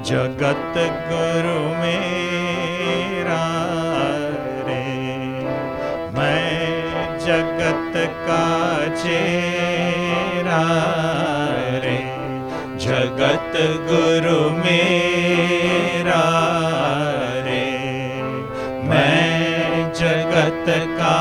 जगत गुरु मेरा रे, मैं जगत का चेरा रे। जगत गुरु मेरा रे, मैं जगत का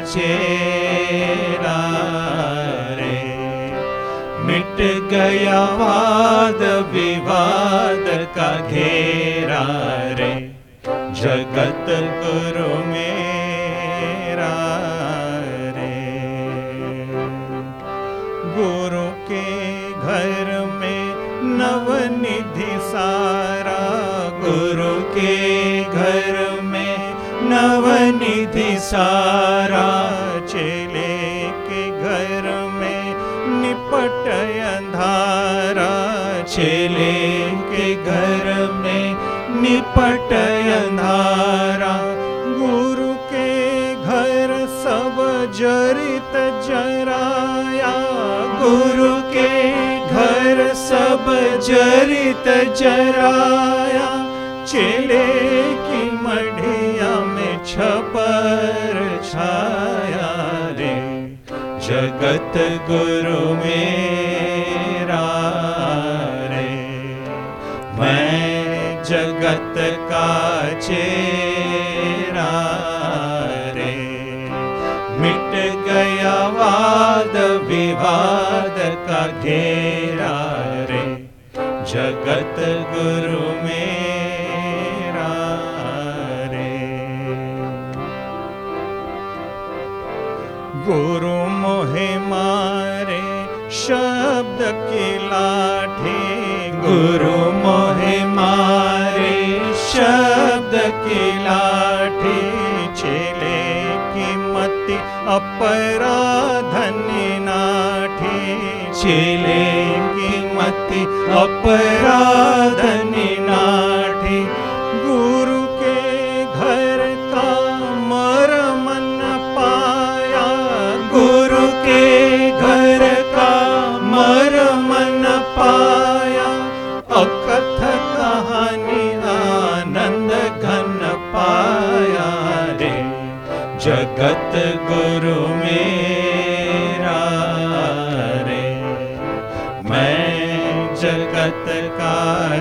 चेरा रे। मिट गया वाद विवाद का घेरा रे, जगत गुरु मेरा रे। गुरु के घर में नवनिधि सारा, गुरु के घर में नवनिधि सारा। चेले के घर में निपट अंधारा, चेले के घर में निपट अंधारा। गुरु के घर सब जरित जराया, गुरु के घर सब जरित जराया। चेले की मढ़िया में छपर छाया रे, जगत गुरु मेरा रे। मैं जगत का चेरा रे, मिट गया वाद विवाद का घेरा रे, जगत गुरु मेरा रे। गुरु मोहे मारे शब्द की लाठी, गुरु मोहे मारे शब्द की लाठी। चेले की मति अपराधनी नाठी, चेले की मति अपराधनी नाठी। गुरु के घर का मर्म न पाया, गुरु के घर का मर्म न पाया। अकथ कहानी आनंद घन पाया रे, जगत गुरु मेरा रे। मैं जगत का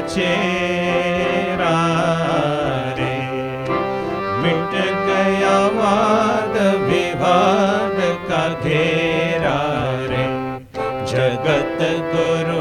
चेरा रे, मिट गया वाद विवाद का घेरा रे, जगत गुरु